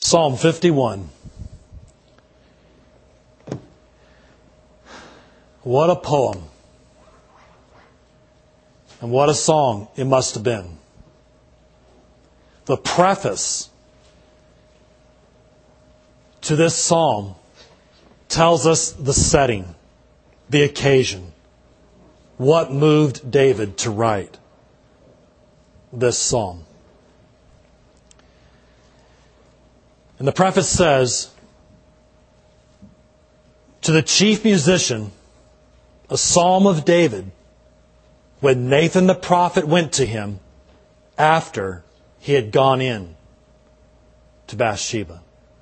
Psalm 51. What a poem. And what a song it must have been. The preface to this psalm tells us the setting, the occasion, what moved David to write this psalm. And the preface says, to the chief musician, a psalm of David, when Nathan the prophet went to him after he had gone in to Bathsheba.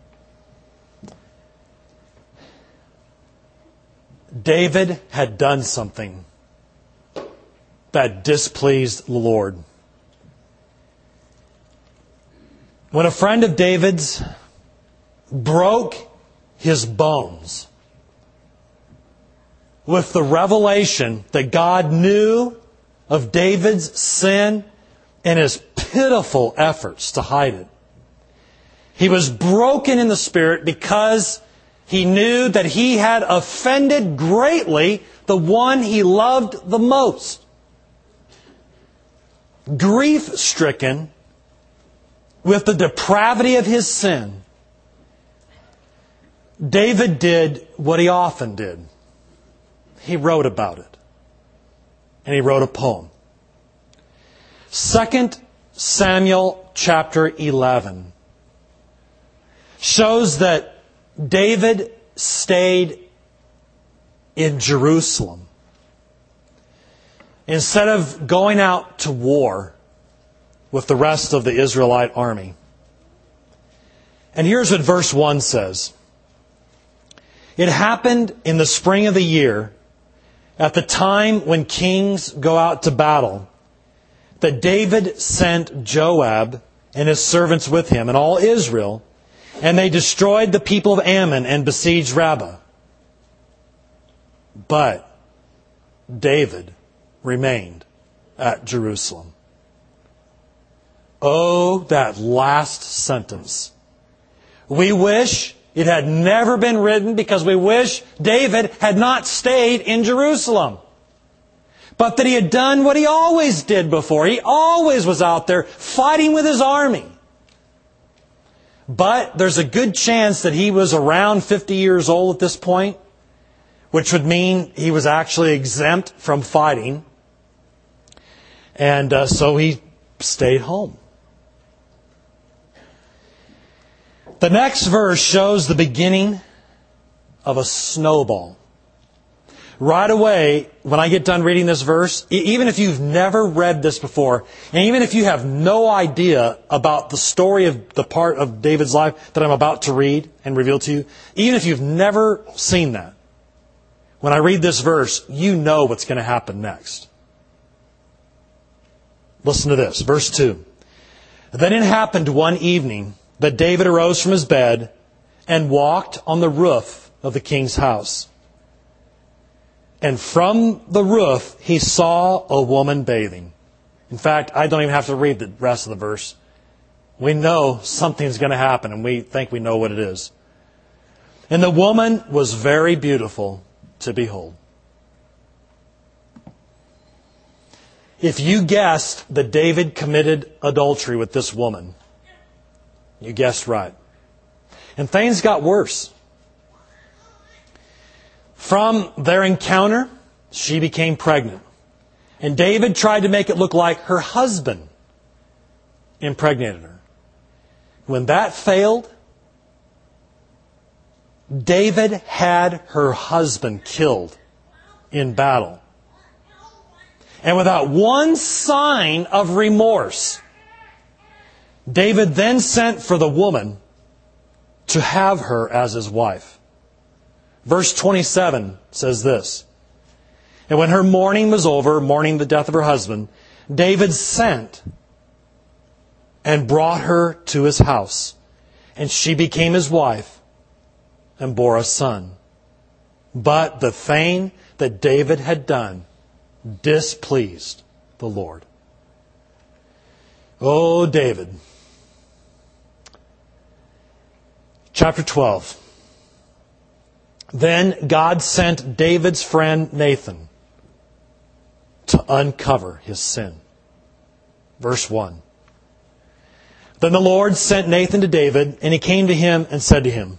David had done something that displeased the Lord. When a friend of David's broke his bones with the revelation that God knew of David's sin and his pitiful efforts to hide it. He was broken in the spirit because he knew that he had offended greatly the one he loved the most. Grief-stricken with the depravity of his sin, David did what he often did. He wrote about it. And he wrote a poem. 2 Samuel chapter 11 shows that David stayed in Jerusalem. Instead of going out to war with the rest of the Israelite army. And here's what verse 1 says. It happened in the spring of the year, at the time when kings go out to battle, that David sent Joab and his servants with him and all Israel, and they destroyed the people of Ammon and besieged Rabbah. But David remained at Jerusalem. Oh, that last sentence. We wish it had never been written because we wish David had not stayed in Jerusalem. But that he had done what he always did before. He always was out there fighting with his army. But there's a good chance that he was around 50 years old at this point, which would mean he was actually exempt from fighting. And so he stayed home. The next verse shows the beginning of a snowball. Right away, when I get done reading this verse, even if you've never read this before, and even if you have no idea about the story of the part of David's life that I'm about to read and reveal to you, even if you've never seen that, when I read this verse, you know what's going to happen next. Listen to this, verse 2. Then it happened one evening that David arose from his bed and walked on the roof of the king's house. And from the roof he saw a woman bathing. In fact, I don't even have to read the rest of the verse. We know something's going to happen, and we think we know what it is. And the woman was very beautiful to behold. If you guessed that David committed adultery with this woman, you guessed right. And things got worse. From their encounter, she became pregnant. And David tried to make it look like her husband impregnated her. When that failed, David had her husband killed in battle. And without one sign of remorse, David then sent for the woman to have her as his wife. Verse 27 says this. And when her mourning was over, mourning the death of her husband, David sent and brought her to his house. And she became his wife and bore a son. But the thing that David had done displeased the Lord. Oh, David. Chapter 12. Then God sent David's friend Nathan to uncover his sin. Verse 1. Then the Lord sent Nathan to David, and he came to him and said to him,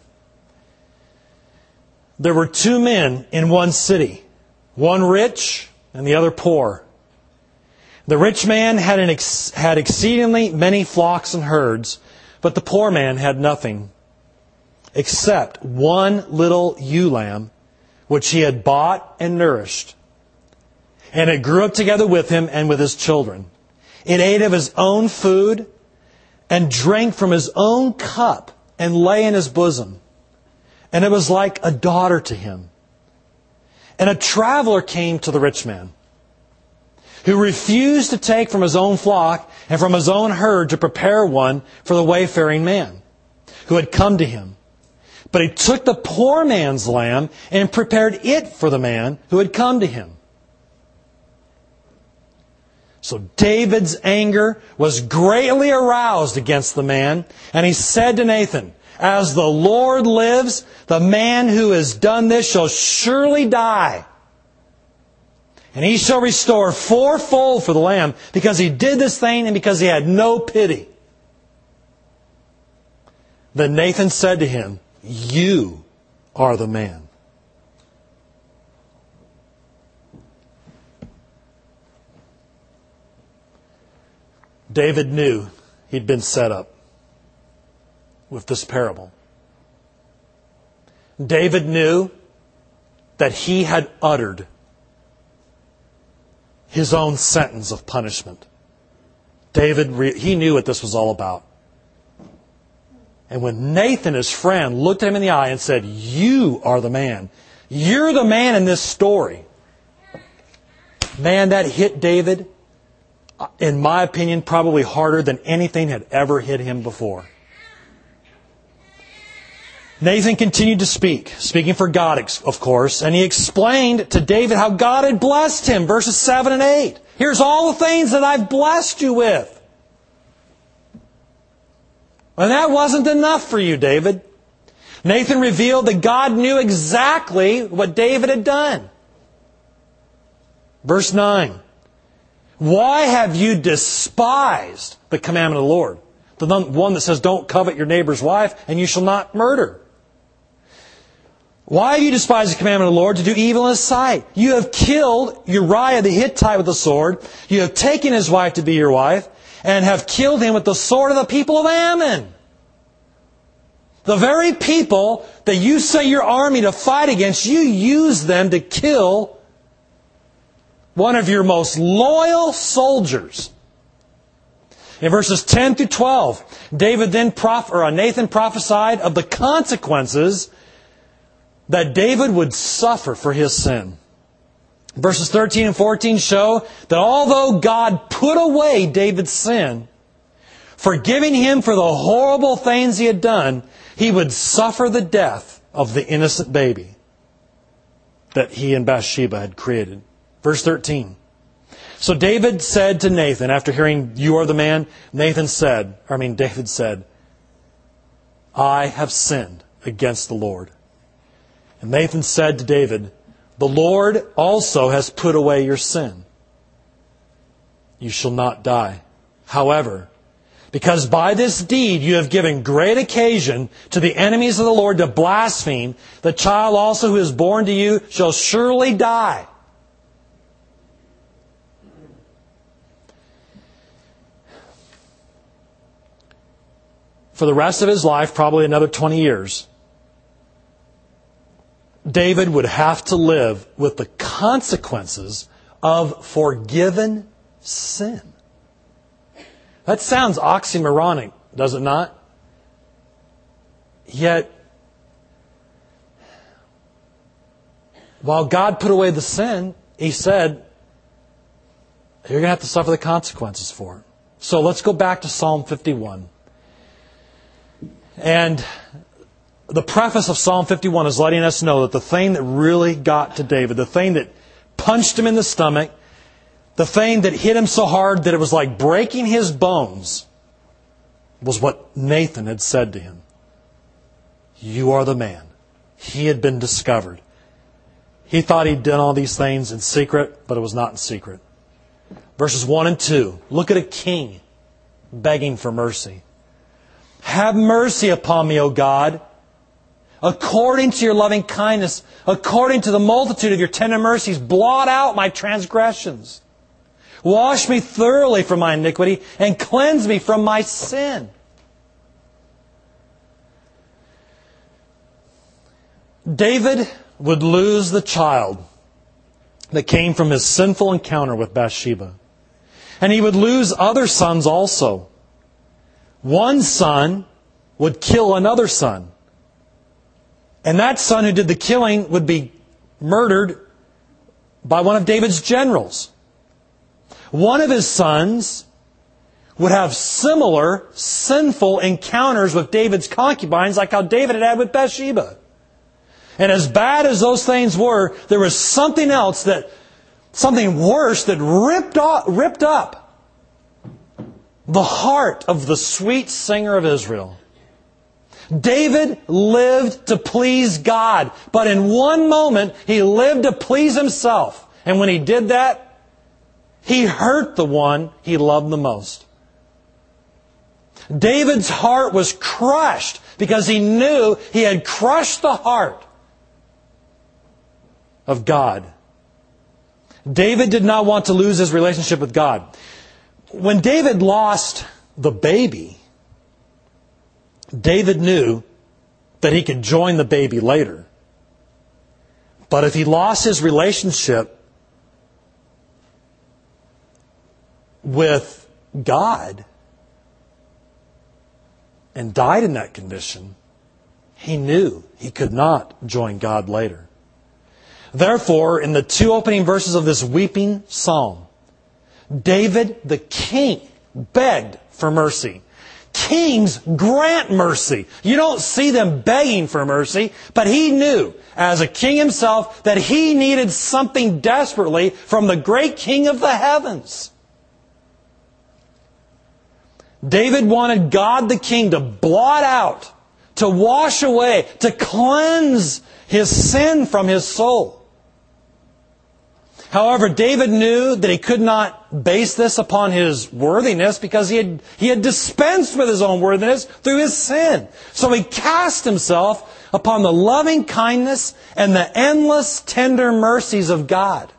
there were two men in one city, one rich and the other poor. The rich man had exceedingly many flocks and herds, but the poor man had nothing except one little ewe lamb, which he had bought and nourished. And it grew up together with him and with his children. It ate of his own food and drank from his own cup and lay in his bosom. And it was like a daughter to him. And a traveler came to the rich man, who refused to take from his own flock and from his own herd to prepare one for the wayfaring man who had come to him. But he took the poor man's lamb and prepared it for the man who had come to him. So David's anger was greatly aroused against the man, and he said to Nathan, as the Lord lives, the man who has done this shall surely die. And he shall restore fourfold for the lamb, because he did this thing and because he had no pity. Then Nathan said to him, you are the man. David knew he'd been set up with this parable. David knew that he had uttered his own sentence of punishment. He knew what this was all about. And when Nathan, his friend, looked at him in the eye and said, you are the man. You're the man in this story. Man, that hit David, in my opinion, probably harder than anything had ever hit him before. Nathan continued to speak, speaking for God, of course, and he explained to David how God had blessed him, verses 7 and 8. Here's all the things that I've blessed you with. And that wasn't enough for you, David. Nathan revealed that God knew exactly what David had done. Verse 9. Why have you despised the commandment of the Lord? The one that says, don't covet your neighbor's wife, and you shall not murder. Why have you despised the commandment of the Lord to do evil in His sight? You have killed Uriah the Hittite with the sword. You have taken his wife to be your wife, and have killed him with the sword of the people of Ammon. The very people that you sent your army to fight against, you used them to kill one of your most loyal soldiers. In verses 10 through 12, Nathan prophesied of the consequences that David would suffer for his sin. Verses 13 and 14 show that although God put away David's sin, forgiving him for the horrible things he had done, he would suffer the death of the innocent baby that he and Bathsheba had created. Verse 13. So David said to Nathan, after hearing, you are the man, David said, I have sinned against the Lord. And Nathan said to David, the Lord also has put away your sin. You shall not die. However, because by this deed you have given great occasion to the enemies of the Lord to blaspheme, the child also who is born to you shall surely die. For the rest of his life, probably another 20 years, David would have to live with the consequences of forgiven sin. That sounds oxymoronic, does it not? Yet, while God put away the sin, He said, you're going to have to suffer the consequences for it. So let's go back to Psalm 51. And the preface of Psalm 51 is letting us know that the thing that really got to David, the thing that punched him in the stomach, the thing that hit him so hard that it was like breaking his bones, was what Nathan had said to him. you are the man. He had been discovered. He thought he'd done all these things in secret, but it was not in secret. Verses 1 and 2. Look at a king begging for mercy. Have mercy upon me, O God, according to your loving kindness, according to the multitude of your tender mercies, blot out my transgressions. Wash me thoroughly from my iniquity and cleanse me from my sin. David would lose the child that came from his sinful encounter with Bathsheba. And he would lose other sons also. One son would kill another son. And that son who did the killing would be murdered by one of David's generals. One of his sons would have similar sinful encounters with David's concubines like how David had had with Bathsheba. And as bad as those things were, there was something else something worse that ripped up the heart of the sweet singer of Israel. David lived to please God, but in one moment he lived to please himself. And when he did that, he hurt the one he loved the most. David's heart was crushed because he knew he had crushed the heart of God. David did not want to lose his relationship with God. When David lost the baby, David knew that he could join the baby later. But if he lost his relationship with God and died in that condition, he knew he could not join God later. Therefore, in the 2 opening verses of this weeping psalm, David the king begged for mercy. Kings grant mercy. You don't see them begging for mercy, but he knew, as a king himself, that he needed something desperately from the great King of the heavens. David wanted God the King to blot out, to wash away, to cleanse his sin from his soul. However, David knew that he could not base this upon his worthiness because he had dispensed with his own worthiness through his sin. So he cast himself upon the loving kindness and the endless tender mercies of God.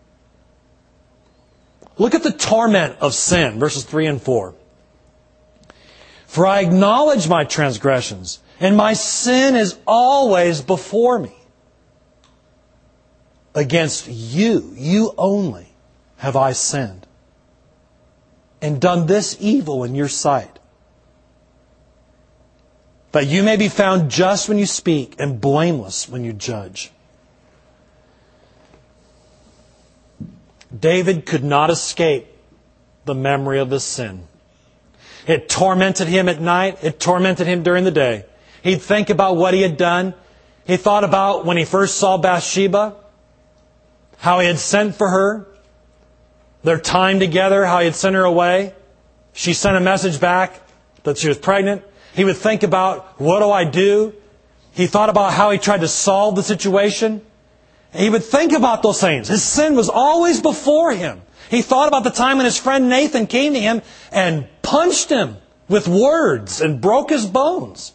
Look at the torment of sin, verses 3 and 4. For I acknowledge my transgressions, and my sin is always before me. Against you, you only, have I sinned, and done this evil in your sight, that you may be found just when you speak and blameless when you judge. David could not escape the memory of his sin. It tormented him at night. It tormented him during the day. He'd think about what he had done. He thought about when he first saw Bathsheba, how he had sent for her, their time together, how he had sent her away. She sent a message back that she was pregnant. He would think about, what do I do? He thought about how he tried to solve the situation. He would think about those things. His sin was always before him. He thought about the time when his friend Nathan came to him and punched him with words and broke his bones.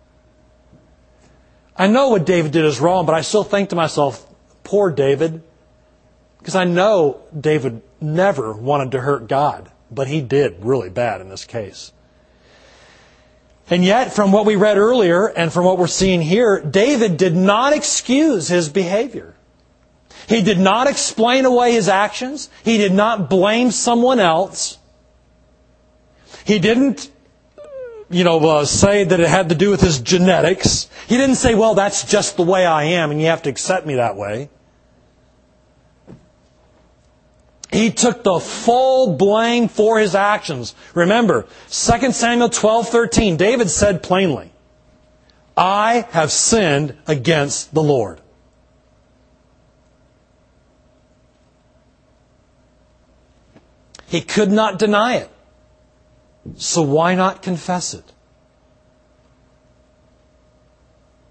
I know what David did is wrong, but I still think to myself, poor David. Because I know David never wanted to hurt God, but he did really bad in this case. And yet, from what we read earlier and from what we're seeing here, David did not excuse his behavior. He did not explain away his actions. He did not blame someone else. He didn't, say that it had to do with his genetics. He didn't say, well, that's just the way I am and you have to accept me that way. He took the full blame for his actions. Remember, 2 Samuel 12:13, David said plainly, I have sinned against the Lord. He could not deny it. So why not confess it?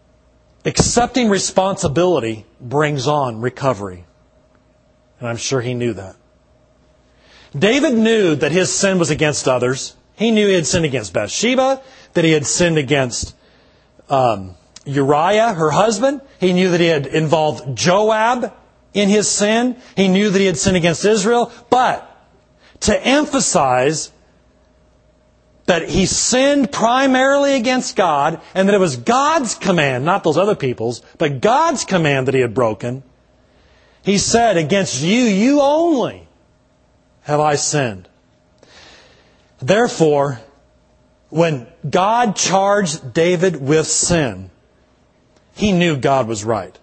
accepting responsibility brings on recovery. And I'm sure he knew that. David knew that his sin was against others. He knew he had sinned against Bathsheba, that he had sinned against Uriah, her husband. He knew that he had involved Joab in his sin. He knew that he had sinned against Israel. But to emphasize that he sinned primarily against God, and that it was God's command, not those other people's, but God's command that he had broken, he said, against you, you only, have I sinned. Therefore, when God charged David with sin, he knew God was right.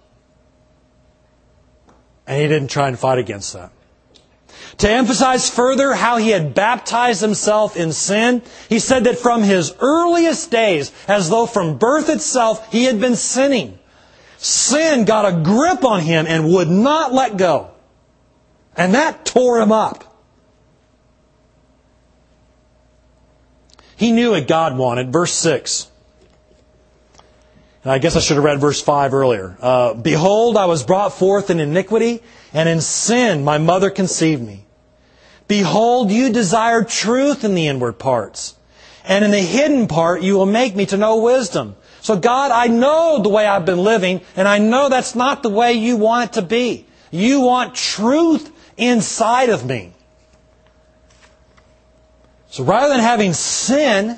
And he didn't try and fight against that. To emphasize further how he had baptized himself in sin, he said that from his earliest days, as though from birth itself, he had been sinning. Sin got a grip on him and would not let go. And that tore him up. He knew what God wanted. Verse 6. And I guess I should have read verse 5 earlier. Behold, I was brought forth in iniquity, and in sin my mother conceived me. Behold, you desire truth in the inward parts, and in the hidden part you will make me to know wisdom. So God, I know the way I've been living, and I know that's not the way you want it to be. You want truth inside of me. So rather than having sin,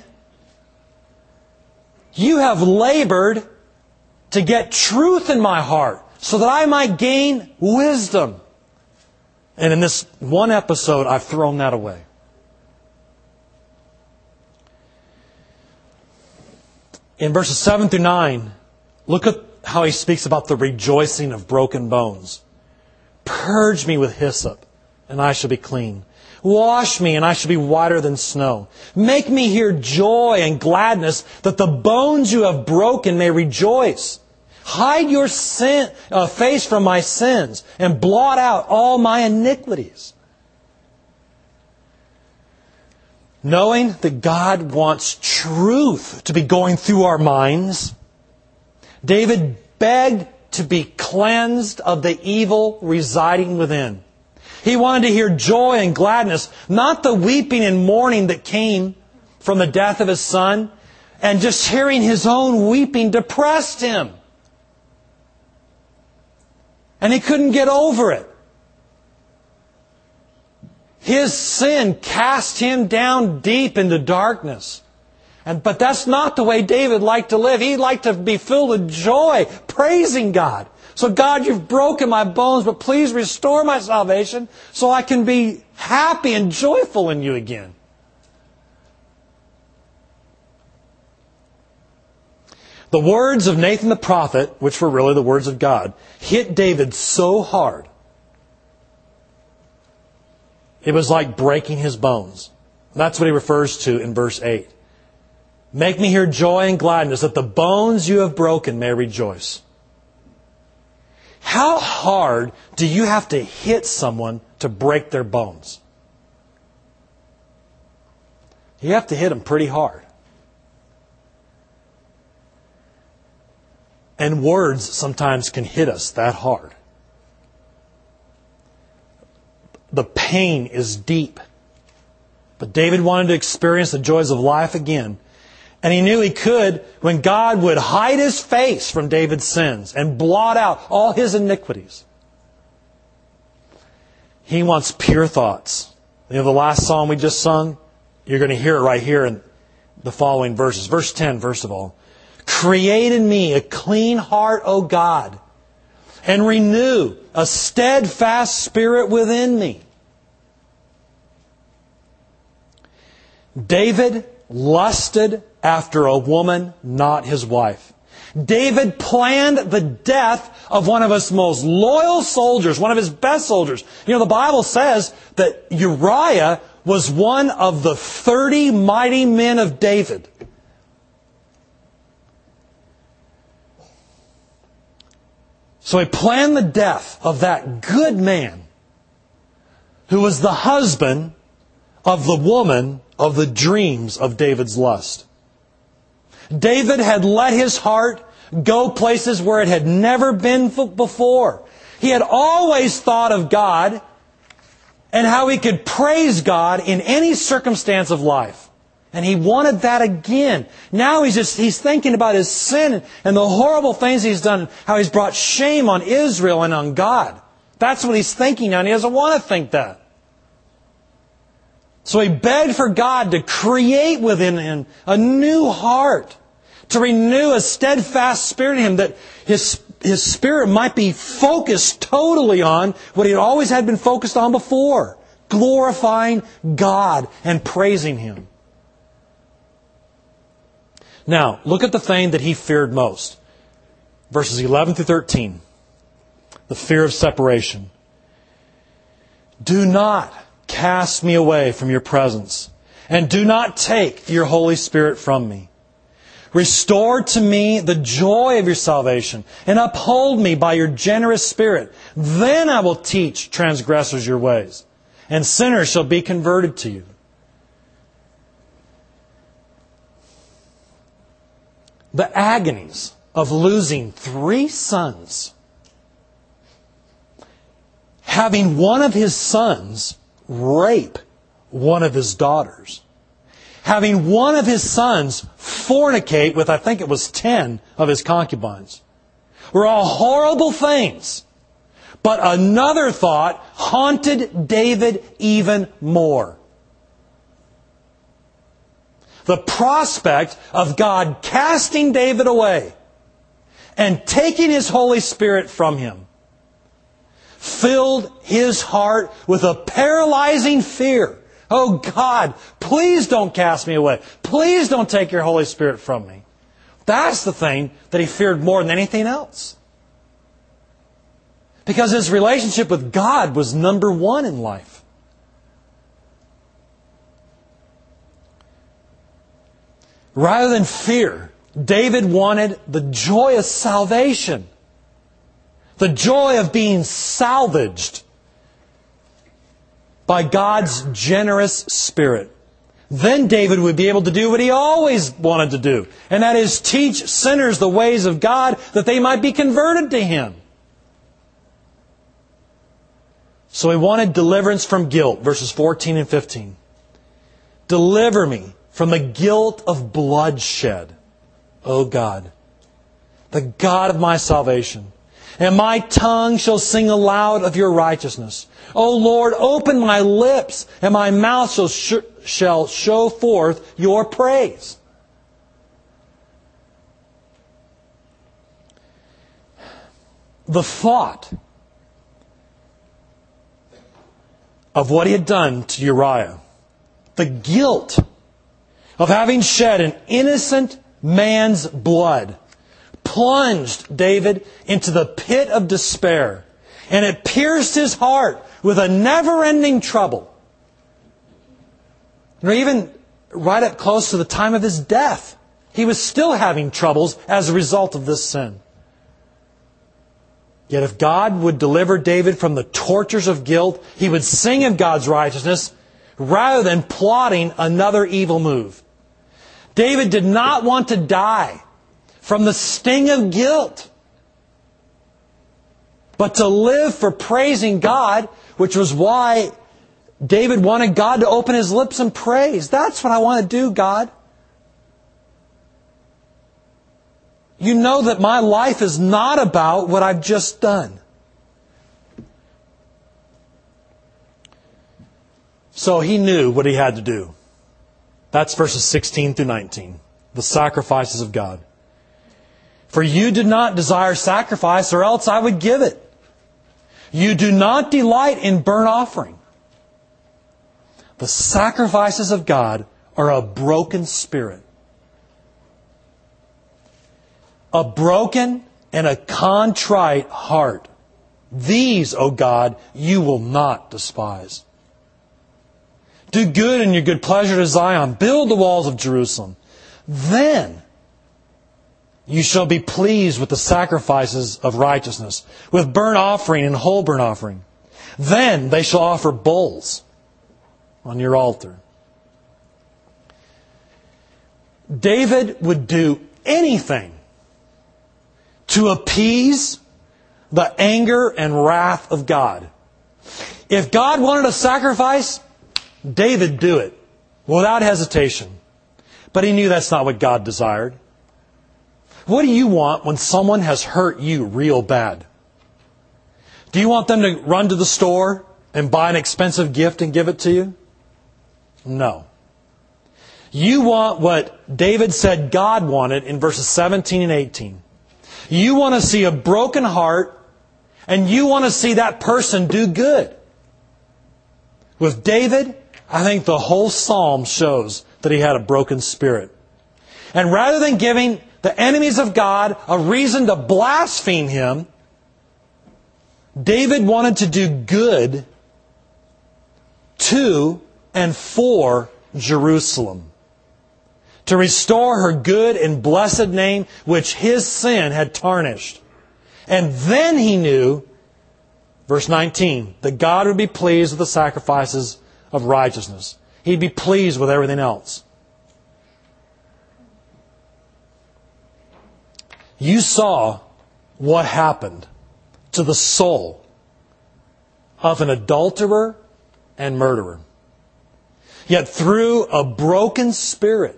you have labored to get truth in my heart so that I might gain wisdom. And in this one episode, I've thrown that away. In verses 7 through 9, look at how he speaks about the rejoicing of broken bones. Purge me with hyssop, and I shall be clean. Wash me, and I shall be whiter than snow. Make me hear joy and gladness, that the bones you have broken may rejoice. Hide your face from my sins, and blot out all my iniquities. Knowing that God wants truth to be going through our minds, David begged to be cleansed of the evil residing within. He wanted to hear joy and gladness, not the weeping and mourning that came from the death of his son, and just hearing his own weeping depressed him. And he couldn't get over it. His sin cast him down deep into darkness. But that's not the way David liked to live. He liked to be filled with joy, praising God. So God, you've broken my bones, but please restore my salvation so I can be happy and joyful in you again. The words of Nathan the prophet, which were really the words of God, hit David so hard, it was like breaking his bones. That's what he refers to in verse 8. Make me hear joy and gladness, that the bones you have broken may rejoice. How hard do you have to hit someone to break their bones? You have to hit them pretty hard. And words sometimes can hit us that hard. The pain is deep. But David wanted to experience the joys of life again. And he knew he could when God would hide His face from David's sins and blot out all his iniquities. He wants pure thoughts. You know, the last psalm we just sung, you're going to hear it right here in the following verses. Verse 10, first of all. Create in me a clean heart, O God, and renew a steadfast spirit within me. David lusted after a woman not his wife. David planned the death of one of his most loyal soldiers, one of his best soldiers. You know, the Bible says that Uriah was one of the 30 mighty men of David. So he planned the death of that good man who was the husband of the woman of the dreams of David's lust. David had let his heart go places where it had never been before. He had always thought of God and how he could praise God in any circumstance of life. And he wanted that again. Now he's thinking about his sin and the horrible things he's done, how he's brought shame on Israel and on God. That's what he's thinking now, and he doesn't want to think that. So he begged for God to create within him a new heart, to renew a steadfast spirit in him, that his spirit might be focused totally on what he had always had been focused on before, glorifying God and praising Him. Now, look at the thing that he feared most. Verses 11 through 13. The fear of separation. Do not cast me away from your presence, and do not take your Holy Spirit from me. Restore to me the joy of your salvation, and uphold me by your generous Spirit. Then I will teach transgressors your ways, and sinners shall be converted to you. The agonies of losing 3 sons, having one of his sons rape one of his daughters, having one of his sons fornicate with, I think it was 10 of his concubines, were all horrible things. But another thought haunted David even more. The prospect of God casting David away and taking His Holy Spirit from him filled his heart with a paralyzing fear. Oh God, please don't cast me away. Please don't take your Holy Spirit from me. That's the thing that he feared more than anything else. Because his relationship with God was number one in life. Rather than fear, David wanted the joy of salvation. The joy of being salvaged by God's generous Spirit. Then David would be able to do what he always wanted to do, and that is teach sinners the ways of God that they might be converted to Him. So he wanted deliverance from guilt, verses 14 and 15. Deliver me from the guilt of bloodshed, O God, the God of my salvation. And my tongue shall sing aloud of your righteousness. O Lord, open my lips, and my mouth shall show forth your praise. The thought of what he had done to Uriah, the guilt of having shed an innocent man's blood, plunged David into the pit of despair, and it pierced his heart with a never-ending trouble. Even right up close to the time of his death, he was still having troubles as a result of this sin. Yet if God would deliver David from the tortures of guilt, he would sing of God's righteousness rather than plotting another evil move. David did not want to die from the sting of guilt, but to live for praising God, which was why David wanted God to open his lips and praise. That's what I want to do, God. You know that my life is not about what I've just done. So he knew what he had to do. That's verses 16 through 19. The sacrifices of God. For you did not desire sacrifice, or else I would give it. You do not delight in burnt offering. The sacrifices of God are a broken spirit. A broken and a contrite heart. These, O God, you will not despise. Do good in your good pleasure to Zion. Build the walls of Jerusalem. Then you shall be pleased with the sacrifices of righteousness, with burnt offering and whole burnt offering. Then they shall offer bulls on your altar. David would do anything to appease the anger and wrath of God. If God wanted a sacrifice, David do it without hesitation. But he knew that's not what God desired. What do you want when someone has hurt you real bad? Do you want them to run to the store and buy an expensive gift and give it to you? No. You want what David said God wanted in verses 17 and 18. You want to see a broken heart, and you want to see that person do good. With David, I think the whole psalm shows that he had a broken spirit. And rather than giving the enemies of God a reason to blaspheme Him, David wanted to do good to and for Jerusalem, to restore her good and blessed name, which his sin had tarnished. And then he knew, verse 19, that God would be pleased with the sacrifices of righteousness. He'd be pleased with everything else. You saw what happened to the soul of an adulterer and murderer. Yet through a broken spirit,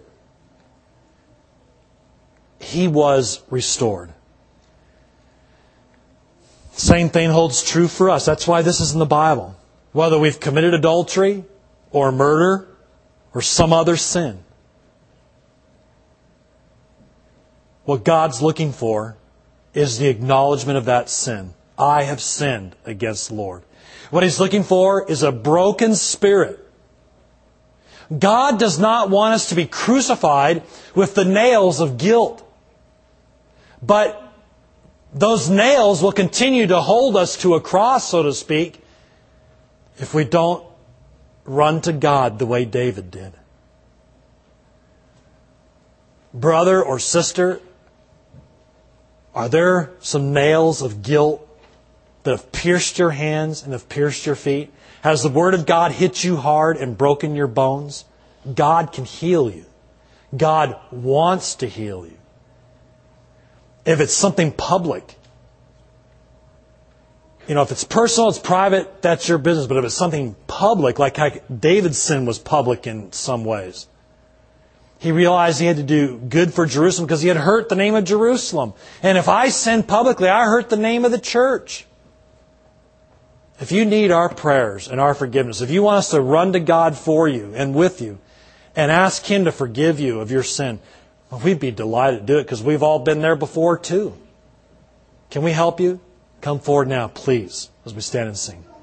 he was restored. Same thing holds true for us. That's why this is in the Bible. Whether we've committed adultery or murder or some other sin, what God's looking for is the acknowledgement of that sin. I have sinned against the Lord. What He's looking for is a broken spirit. God does not want us to be crucified with the nails of guilt. But those nails will continue to hold us to a cross, so to speak, if we don't run to God the way David did. Brother or sister, are there some nails of guilt that have pierced your hands and have pierced your feet? Has the Word of God hit you hard and broken your bones? God can heal you. God wants to heal you. If it's something public, if it's personal, it's private, that's your business. But if it's something public, like how David's sin was public in some ways, he realized he had to do good for Jerusalem because he had hurt the name of Jerusalem. And if I sin publicly, I hurt the name of the church. If you need our prayers and our forgiveness, if you want us to run to God for you and with you and ask Him to forgive you of your sin, well, we'd be delighted to do it because we've all been there before too. Can we help you? Come forward now, please, as we stand and sing.